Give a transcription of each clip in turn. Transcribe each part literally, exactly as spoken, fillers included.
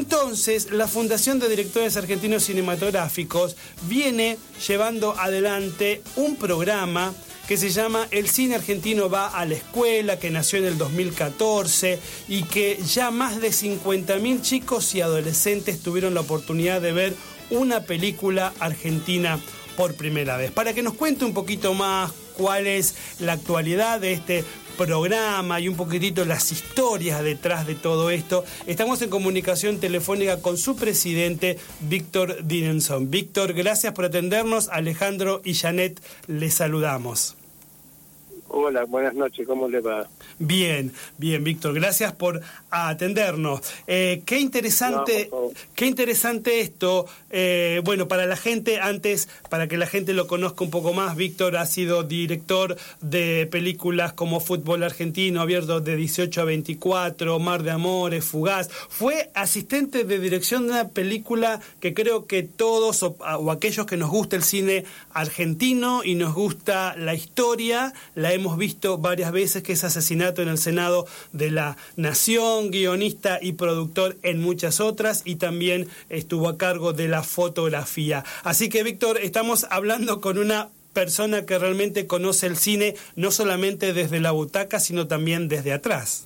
Entonces, la Fundación de Directores Argentinos Cinematográficos viene llevando adelante un programa que se llama El Cine Argentino va a la Escuela, que nació en el dos mil catorce y que ya más de cincuenta mil chicos y adolescentes tuvieron la oportunidad de ver una película argentina por primera vez. Para que nos cuente un poquito más cuál es la actualidad de este programa y un poquitito las historias detrás de todo esto, estamos en comunicación telefónica con su presidente, Víctor Dinenson. Víctor, gracias por atendernos. Alejandro y Janet les saludamos. Hola, buenas noches, ¿cómo le va? Bien, bien, Víctor, gracias por atendernos. Eh, qué interesante, no, qué interesante esto. Eh, bueno, para la gente, antes, para que la gente lo conozca un poco más, Víctor ha sido director de películas como Fútbol Argentino, abierto de dieciocho a veinticuatro, Mar de Amores, Fugaz. Fue asistente de dirección de una película que creo que todos, o, o aquellos que nos gusta el cine argentino y nos gusta la historia, la hemos visto varias veces, que es Asesinato en el Senado de la Nación, guionista y productor en muchas otras, y también estuvo a cargo de la fotografía. Así que, Víctor, estamos hablando con una persona que realmente conoce el cine, no solamente desde la butaca, sino también desde atrás.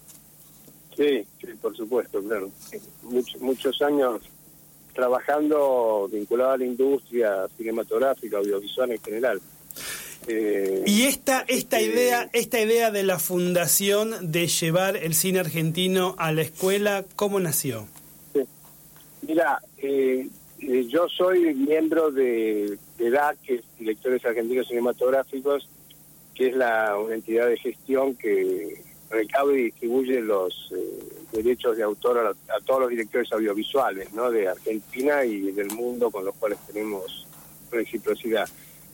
Sí, sí, por supuesto, claro. Muchos, muchos años trabajando vinculado a la industria cinematográfica, audiovisual en general. Eh, y esta esta eh, idea esta idea de la fundación de llevar el cine argentino a la escuela, ¿cómo nació? Sí. Mira, eh, eh, yo soy miembro de, de D A C, que es Directores Argentinos Cinematográficos, que es la una entidad de gestión que recauda y distribuye los eh, derechos de autor a, a todos los directores audiovisuales, ¿no?, de Argentina y del mundo, con los cuales tenemos reciprocidad.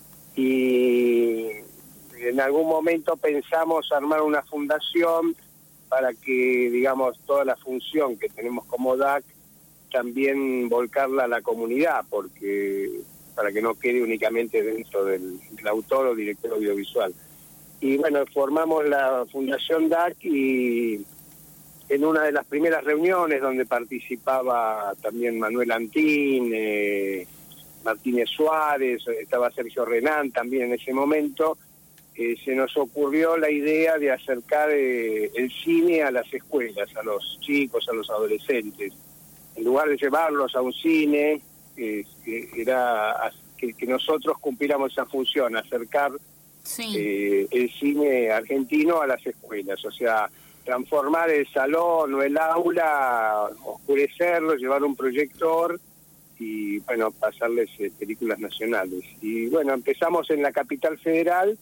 Y en algún momento pensamos armar una fundación para que, digamos, toda la función que tenemos como D A C también volcarla a la comunidad, porque para que no quede únicamente dentro del, del autor o director audiovisual. Y bueno, formamos la Fundación D A C y en una de las primeras reuniones donde participaba también Manuel Antín, eh, Martínez Suárez, estaba Sergio Renán también en ese momento, eh, se nos ocurrió la idea de acercar eh, el cine a las escuelas, a los chicos, a los adolescentes. En lugar de llevarlos a un cine, eh, que era que, que nosotros cumpliéramos esa función, acercar sí. eh, el cine argentino a las escuelas, o sea, transformar el salón o el aula, oscurecerlo, llevar un proyector y, bueno, pasarles eh, películas nacionales. Y, bueno, empezamos en la Capital Federal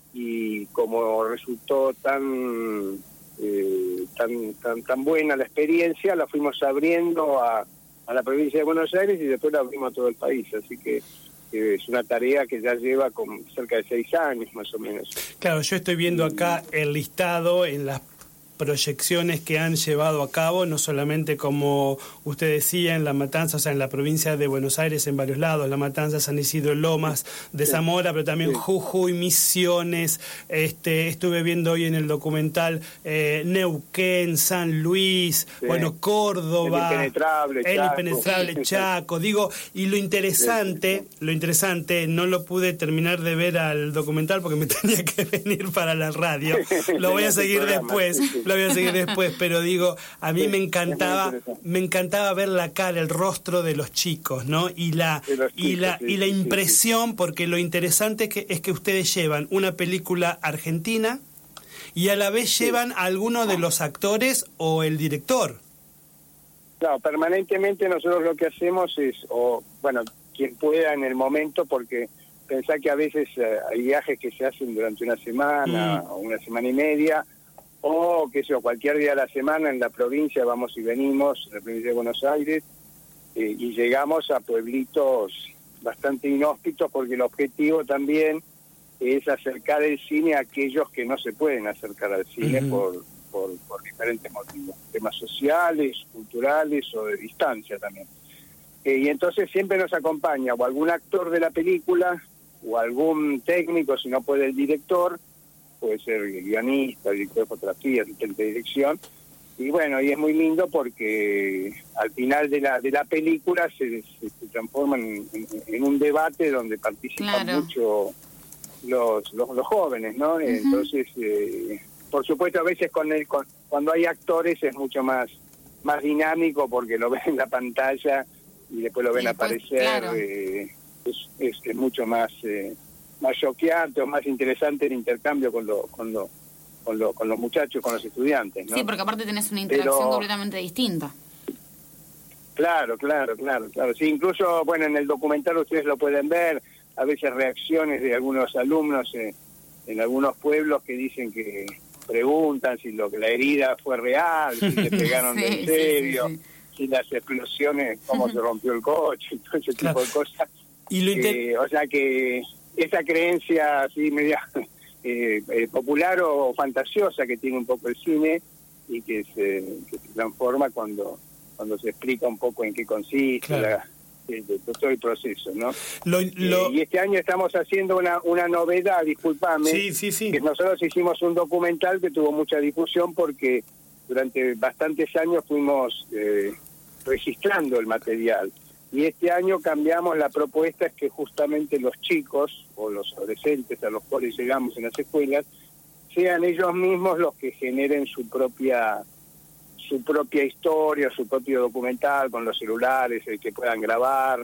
y como resultó tan eh, tan, tan tan buena la experiencia, la fuimos abriendo a, a la provincia de Buenos Aires y después la abrimos a todo el país. Así que eh, es una tarea que ya lleva con cerca de seis años más o menos. Claro, yo estoy viendo acá el listado en las proyecciones que han llevado a cabo, no solamente, como usted decía, en La Matanza, o sea, en la provincia de Buenos Aires, en varios lados, La Matanza, San Isidro, Lomas de sí. Zamora, pero también sí. Jujuy, Misiones, este, estuve viendo hoy en el documental eh, Neuquén, San Luis, sí. bueno, Córdoba, el impenetrable, el Chaco. impenetrable Chaco, digo, y lo interesante, sí. lo interesante, no lo pude terminar de ver al documental porque me tenía que venir para la radio, lo voy a seguir después, lo voy a seguir después, pero digo, a mí me encantaba, me encantaba ver la cara, el rostro de los chicos, ¿no? Y la chicos, y la sí, y la impresión, porque lo interesante es que es que ustedes llevan una película argentina y a la vez llevan a alguno de los actores o el director. No, permanentemente nosotros lo que hacemos es, o bueno, quien pueda en el momento, porque pensá que a veces eh, hay viajes que se hacen durante una semana mm. o una semana y media, o qué sé yo, cualquier día de la semana en la provincia vamos y venimos, en la provincia de Buenos Aires, eh, y llegamos a pueblitos bastante inhóspitos, porque el objetivo también es acercar el cine a aquellos que no se pueden acercar al cine uh-huh. por, por, por diferentes motivos, temas sociales, culturales o de distancia también. Eh, y entonces siempre nos acompaña o algún actor de la película, o algún técnico, si no puede el director, puede ser guionista, director de fotografía, asistente de dirección, y bueno, y es muy lindo porque al final de la de la película se, se, se transforma en, en, en un debate donde participan claro. mucho los, los los jóvenes, ¿no? Uh-huh. Entonces, eh, por supuesto, a veces con el con, cuando hay actores es mucho más más dinámico porque lo ven en la pantalla y después lo ven después, aparecer, claro. eh, es, es, es mucho más eh, más choqueante o más interesante el intercambio con lo, con lo, con lo, con los muchachos, con los estudiantes, ¿no? Sí, porque aparte tenés una interacción Pero, completamente distinta. Claro, claro, claro, claro. Sí, incluso, bueno, en el documental ustedes lo pueden ver, a veces reacciones de algunos alumnos eh, en algunos pueblos que dicen que preguntan si lo que la herida fue real, si le pegaron sí, en serio, sí, sí, sí. si las explosiones, cómo se rompió el coche, y todo ese claro. tipo de cosas. Y lo inter... eh, o sea que esa creencia así media eh, eh, popular o fantasiosa que tiene un poco el cine y que se, que se transforma cuando cuando se explica un poco en qué consiste claro. la, de, de, de todo el proceso, ¿no? Lo, lo... Eh, y este año estamos haciendo una una novedad, discúlpame, sí, sí, sí. que nosotros hicimos un documental que tuvo mucha difusión porque durante bastantes años fuimos eh, registrando el material. Y este año cambiamos la propuesta, es que justamente los chicos o los adolescentes a los cuales llegamos en las escuelas sean ellos mismos los que generen su propia su propia historia, su propio documental con los celulares, el que puedan grabar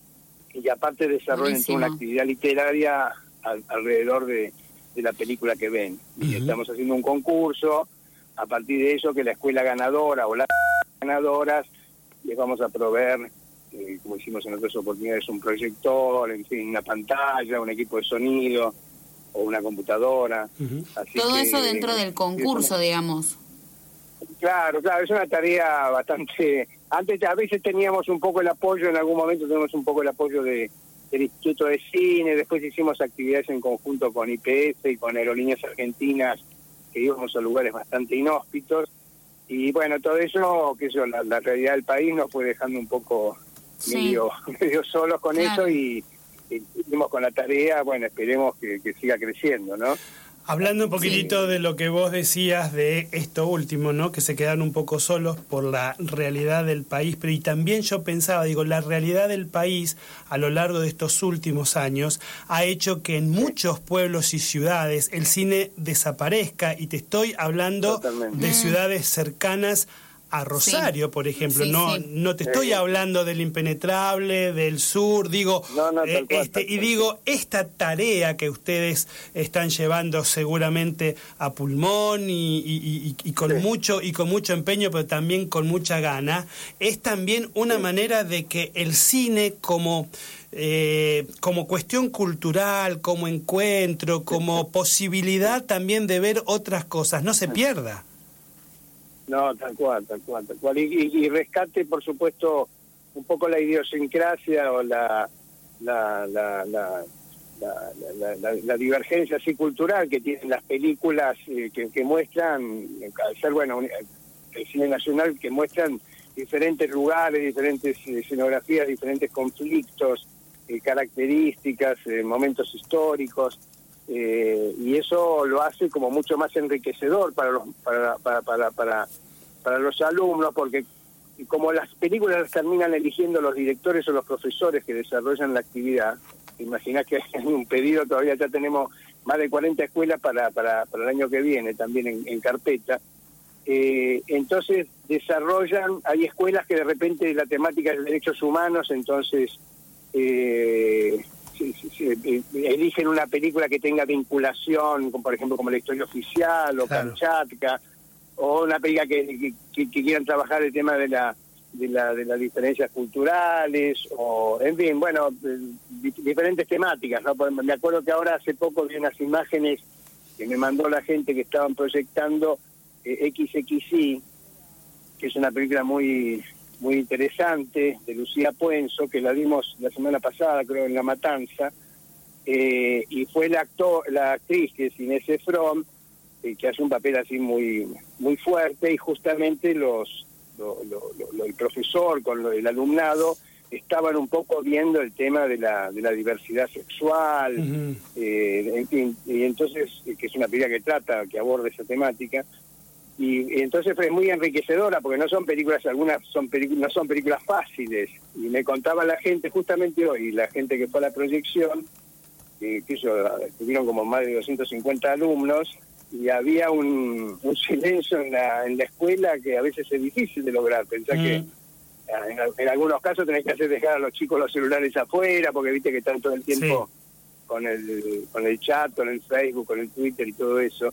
y aparte desarrollen toda una actividad literaria al, alrededor de, de la película que ven. Uh-huh. Y estamos haciendo un concurso, a partir de eso que la escuela ganadora o las ganadoras les vamos a proveer, Eh, como hicimos en otras oportunidades, un proyector, en fin, una pantalla, un equipo de sonido o una computadora. Uh-huh. Así todo que, eso dentro del concurso, una... digamos. Claro, claro, es una tarea bastante... Antes a veces teníamos un poco el apoyo, en algún momento tenemos un poco el apoyo de, del Instituto de Cine, después hicimos actividades en conjunto con I P F y con Aerolíneas Argentinas, que íbamos a lugares bastante inhóspitos. Y bueno, todo eso, que eso, la, la realidad del país nos fue dejando un poco... Sí. medio medio solos con claro. eso y, y seguimos con la tarea, bueno, esperemos que, que siga creciendo, ¿no? Hablando un poquitito sí. de lo que vos decías de esto último, ¿no? Que se quedaron un poco solos por la realidad del país, pero y también yo pensaba, digo, la realidad del país a lo largo de estos últimos años ha hecho que en muchos pueblos y ciudades el cine desaparezca, y te estoy hablando Totalmente. de ciudades cercanas a Rosario, sí. por ejemplo, sí, no sí. no te estoy sí. hablando del Impenetrable, del sur, digo, no, no, eh, cual, este y digo, esta tarea que ustedes están llevando seguramente a pulmón y, y, y, y con sí. mucho y con mucho empeño, pero también con mucha gana, es también una sí. manera de que el cine como eh, como cuestión cultural, como encuentro, como posibilidad también de ver otras cosas, no se pierda. No, tal cual, tal cual, tal cual. Y, y, y rescate, por supuesto, un poco la idiosincrasia o la la la la, la, la, la, la divergencia así cultural que tienen las películas eh, que, que muestran, al ser, bueno, el cine nacional, que muestran diferentes lugares, diferentes escenografías, diferentes conflictos, eh, características, eh, momentos históricos. Eh, y eso lo hace como mucho más enriquecedor para los para para para para, para los alumnos, porque como las películas las terminan eligiendo los directores o los profesores que desarrollan la actividad, imaginás que hay un pedido, todavía ya tenemos más de cuarenta escuelas para para, para el año que viene también en, en carpeta, eh, entonces desarrollan, hay escuelas que de repente la temática es derechos humanos, entonces eh, Sí, sí, sí. eligen una película que tenga vinculación, con, por ejemplo, como La Historia Oficial o claro. Kamchatka, o una película que, que, que quieran trabajar el tema de la de la de las diferencias culturales, o en fin, bueno, diferentes temáticas, ¿no? Me acuerdo que ahora hace poco vi unas imágenes que me mandó la gente que estaban proyectando eh, X X I, que es una película muy muy interesante, de Lucía Puenzo, que la vimos la semana pasada, creo, en La Matanza, eh, y fue la actor, la actriz, que es Inés Efron, eh, que hace un papel así muy muy fuerte, y justamente los lo, lo, lo, el profesor con lo, el alumnado estaban un poco viendo el tema de la de la diversidad sexual, uh-huh. eh, en fin, y entonces, eh, que es una película que trata, que aborda esa temática. y, y entonces fue muy enriquecedora, porque no son películas, algunas son películas, no son películas fáciles, y me contaba la gente, justamente hoy, la gente que fue a la proyección, que, que ellos tuvieron como más de doscientos cincuenta alumnos, y había un, un silencio en la, en la escuela que a veces es difícil de lograr. Pensá mm. que en, en algunos casos tenés que hacer dejar a los chicos los celulares afuera, porque viste que están todo el tiempo sí. con el con el chat, con el Facebook, con el Twitter y todo eso.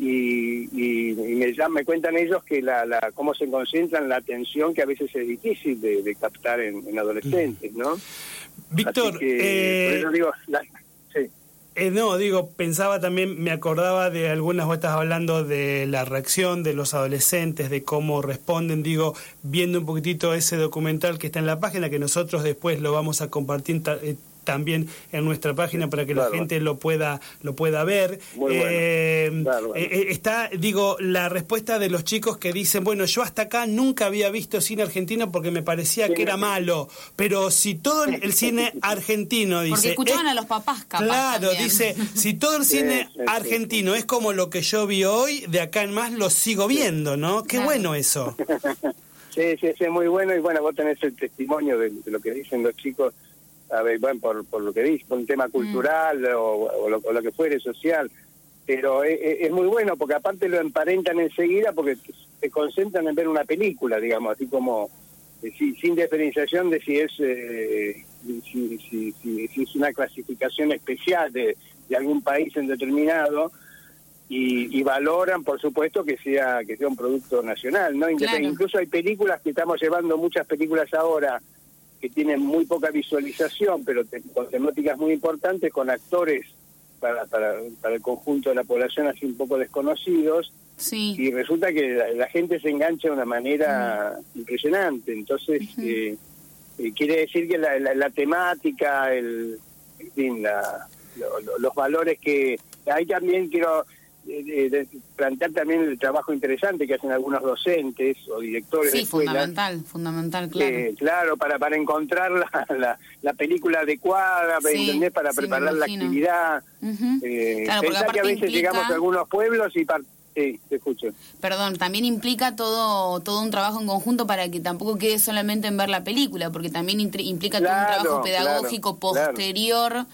Y, y, y me, ya me cuentan ellos que la, la cómo se concentran, la atención que a veces es difícil de, de captar en, en adolescentes, ¿no? Víctor, que, eh... por eso digo... La, sí. Eh, no, digo, pensaba también, me acordaba de algunas, vos estás hablando de la reacción de los adolescentes, de cómo responden, digo, viendo un poquitito ese documental que está en la página, que nosotros después lo vamos a compartir eh, también en nuestra página para que claro, la gente lo pueda lo pueda ver. Muy eh, bueno. Claro, bueno. Eh, está, digo, la respuesta de los chicos que dicen, bueno, yo hasta acá nunca había visto cine argentino porque me parecía sí. que era malo, pero si todo el cine argentino, dice... Porque escuchaban es, a los papás, capaz. Claro, también. dice, si todo el cine sí, sí, argentino sí. es como lo que yo vi hoy, de acá en más lo sigo viendo, ¿no? Qué claro. bueno eso. Sí, sí, sí, es muy bueno, y bueno, vos tenés el testimonio de, de lo que dicen los chicos, a ver, bueno, por, por lo que dice, por un tema cultural mm. o, o, lo, o lo que fuere social, pero es, es muy bueno porque aparte lo emparentan enseguida porque se concentran en ver una película, digamos, así como eh, si, sin diferenciación de si es eh, si, si, si, si es una clasificación especial de, de algún país en determinado, y, y valoran, por supuesto, que sea que sea un producto nacional, ¿no? Claro. Incluso hay películas que estamos llevando, muchas películas ahora que tienen muy poca visualización, pero te, con temáticas muy importantes, con actores para, para, para el conjunto de la población así un poco desconocidos, sí. y resulta que la, la gente se engancha de una manera uh-huh. impresionante. Entonces, uh-huh. eh, eh, quiere decir que la, la, la temática, el, en fin, la, lo, lo, los valores que... Ahí también quiero... De, de plantear también el trabajo interesante que hacen algunos docentes o directores sí, de escuelas. fundamental, fundamental, claro. Eh, claro, para para encontrar la, la, la película adecuada, para, sí, ¿entendés? Para sí, preparar la actividad. Uh-huh. Eh, claro, pensá que a veces implica... llegamos a algunos pueblos y... Par... Sí, te escucho. Perdón, también implica todo todo un trabajo en conjunto para que tampoco quede solamente en ver la película, porque también implica claro, todo un trabajo pedagógico claro, posterior claro.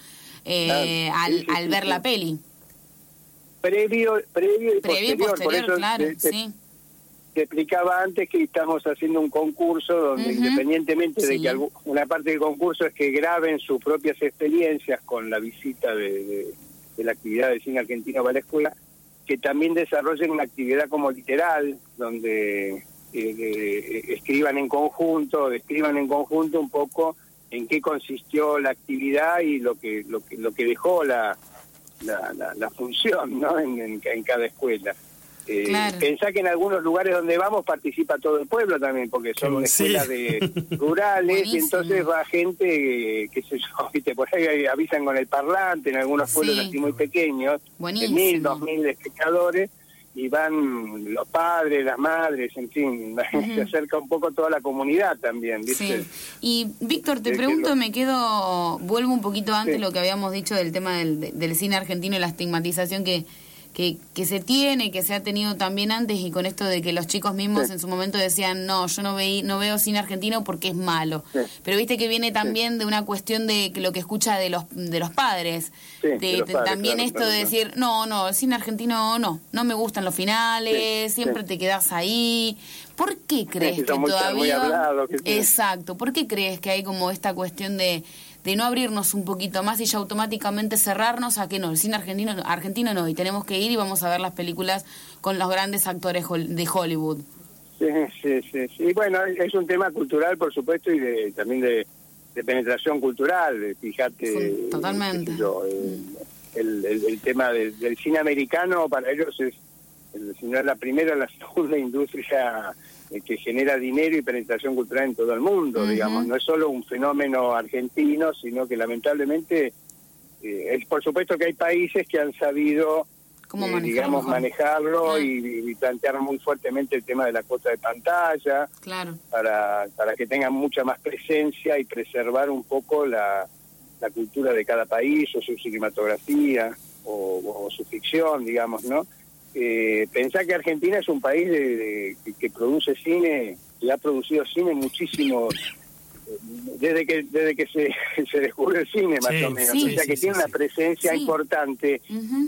Eh, claro. al, Sí, sí, al sí, ver sí. la peli. Previo, previo y previo posterior, y posterior, por eso claro, te, te, sí. te explicaba antes que estamos haciendo un concurso donde uh-huh. independientemente sí. de que algún, una parte del concurso es que graben sus propias experiencias con la visita de, de, de la actividad de cine argentino para la escuela, que también desarrollen una actividad como literal, donde eh, eh, escriban en conjunto, describan en conjunto un poco en qué consistió la actividad y lo que lo que lo que dejó la La, la, la función, ¿no? En, en, en cada escuela. Eh, claro. Pensá que en algunos lugares donde vamos participa todo el pueblo también, porque son sí. escuelas de rurales, y entonces va gente, eh, qué sé yo, viste, por ahí avisan con el parlante, en algunos pueblos sí. así muy pequeños, de mil, dos mil espectadores, y van los padres, las madres, en fin, uh-huh. se acerca un poco toda la comunidad también, ¿viste? Sí. Y Víctor, te pregunto, lo... me quedo, vuelvo un poquito antes sí. lo que habíamos dicho del tema del, del cine argentino y la estigmatización que, que, que se tiene, que se ha tenido también antes, y con esto de que los chicos mismos sí. en su momento decían, no, yo no, veí, no veo cine argentino porque es malo. Sí. Pero viste que viene también sí. de una cuestión de que lo que escucha de los de los padres. Sí, de, de los padres también claro, esto claro, de decir, claro. no, no, el cine argentino no, no me gustan los finales, sí, siempre sí. te quedás ahí. ¿Por qué crees sí, que muy, todavía... Muy hablado, que Exacto, ¿por qué crees que hay como esta cuestión de... de no abrirnos un poquito más y ya automáticamente cerrarnos a que no, el cine argentino argentino no, y tenemos que ir y vamos a ver las películas con los grandes actores de Hollywood? Sí, sí, sí, sí. Bueno, es un tema cultural, por supuesto, y de, también de, de penetración cultural, fíjate. Sí, totalmente. Yo, el, el, el, el tema del, del cine americano para ellos es, el, si no es la primera, la segunda industria que genera dinero y penetración cultural en todo el mundo, uh-huh. digamos. No es solo un fenómeno argentino, sino que lamentablemente, eh, es por supuesto que hay países que han sabido, eh, digamos, manejarlo uh-huh. y, y plantear muy fuertemente el tema de la cuota de pantalla, claro. para, para que tengan mucha más presencia y preservar un poco la, la cultura de cada país, o su cinematografía, o, o su ficción, digamos, ¿no? eh, pensá que Argentina es un país de, de, que, que produce cine, y ha producido cine muchísimo, eh, desde que desde que se, se descubrió el cine, más sí, o menos. sí, o sea, sí, que sí, tiene sí, una sí. presencia Sí. importante. Uh-huh.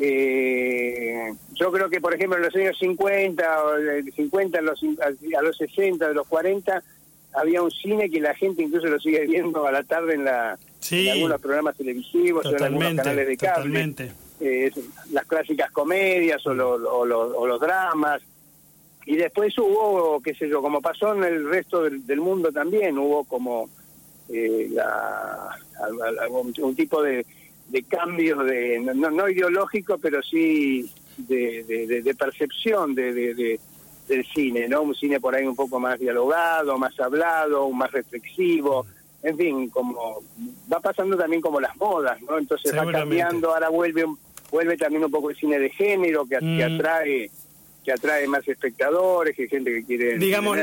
eh, yo creo que, por ejemplo, en los años cincuenta, o de cincuenta a los, a los sesenta, de los cuarenta, había un cine que la gente incluso lo sigue viendo a la tarde en, la, Sí. en algunos programas televisivos o en algunos Totalmente, canales de cable. totalmente. Eh, las clásicas comedias o, lo, o, lo, o los dramas. Y después hubo, qué sé yo, como pasó en el resto del, del mundo también, hubo como eh, la, algún, un tipo de, de cambios, de, no, no ideológico, pero sí de, de, de, de percepción de, de, de, del cine, ¿no? Un cine por ahí un poco más dialogado, más hablado, más reflexivo, en fin, como va pasando también como las modas, ¿no? Entonces va cambiando, ahora vuelve vuelve también un poco el cine de género que, mm. que atrae que atrae más espectadores, que gente que quiere digamos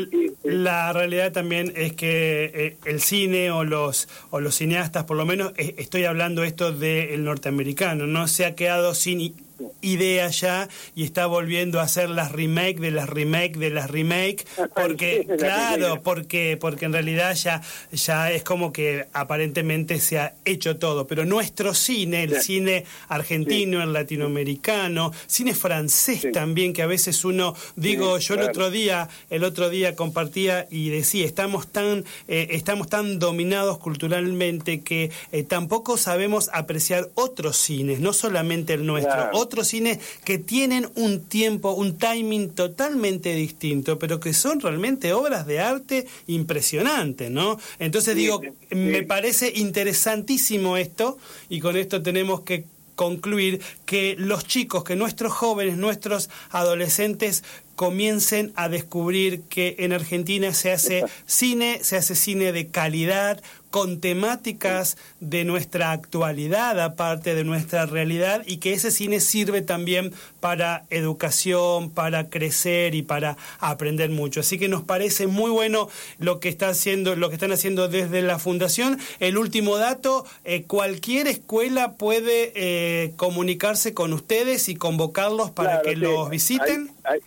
la realidad también es que eh, el cine o los o los cineastas, por lo menos eh, estoy hablando esto del norteamericano, no se ha quedado sin idea ya y está volviendo a hacer las remake de las remake de las remake porque sí, claro porque porque en realidad ya ya es como que aparentemente se ha hecho todo, pero nuestro cine, el sí. cine argentino, sí. el latinoamericano, cine francés sí. también, que a veces uno digo sí, yo claro. el otro día el otro día compartía y decía estamos tan eh, estamos tan dominados culturalmente que eh, tampoco sabemos apreciar otros cines, no solamente el nuestro, claro. otros cines que tienen un tiempo, un timing totalmente distinto, pero que son realmente obras de arte impresionantes, ¿no? Entonces sí, digo, sí. me parece interesantísimo esto, y con esto tenemos que concluir que los chicos, que nuestros jóvenes, nuestros adolescentes comiencen a descubrir que en Argentina se hace cine, se hace cine de calidad, con temáticas de nuestra actualidad, aparte de nuestra realidad, y que ese cine sirve también para educación, para crecer y para aprender mucho. Así que nos parece muy bueno lo que está haciendo, lo que están haciendo desde la Fundación. El último dato, eh, cualquier escuela puede eh, comunicarse con ustedes y convocarlos para claro, que sí. los visiten. Hay, hay,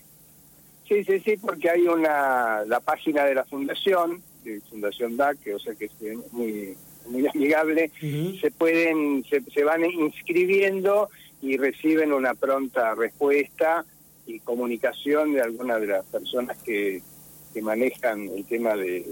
sí, sí, sí, porque hay una la página de la Fundación, de Fundación D A C, o sea que es muy muy amigable, uh-huh. se pueden se, se van inscribiendo y reciben una pronta respuesta y comunicación de algunas de las personas que, que manejan el tema de,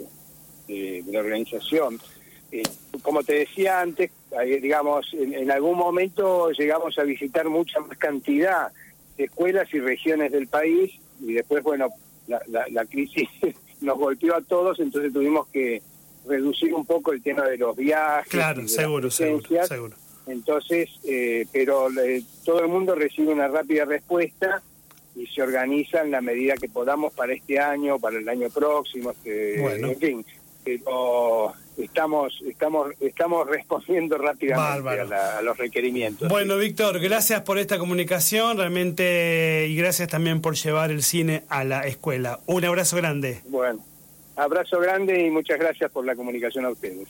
de, de la organización. Eh, como te decía antes, digamos, en, en algún momento llegamos a visitar mucha más cantidad de escuelas y regiones del país, y después, bueno, la, la, la crisis nos golpeó a todos, entonces tuvimos que reducir un poco el tema de los viajes. Claro, seguro, seguro, seguro. Entonces, eh, pero eh, todo el mundo recibe una rápida respuesta y se organiza en la medida que podamos para este año, para el año próximo, que, bueno. en fin, pero estamos estamos estamos respondiendo rápidamente a, la, a los requerimientos. Bueno, ¿sí? Víctor, gracias por esta comunicación, realmente, y gracias también por llevar el cine a la escuela. Un abrazo grande. Bueno, abrazo grande y muchas gracias por la comunicación a ustedes.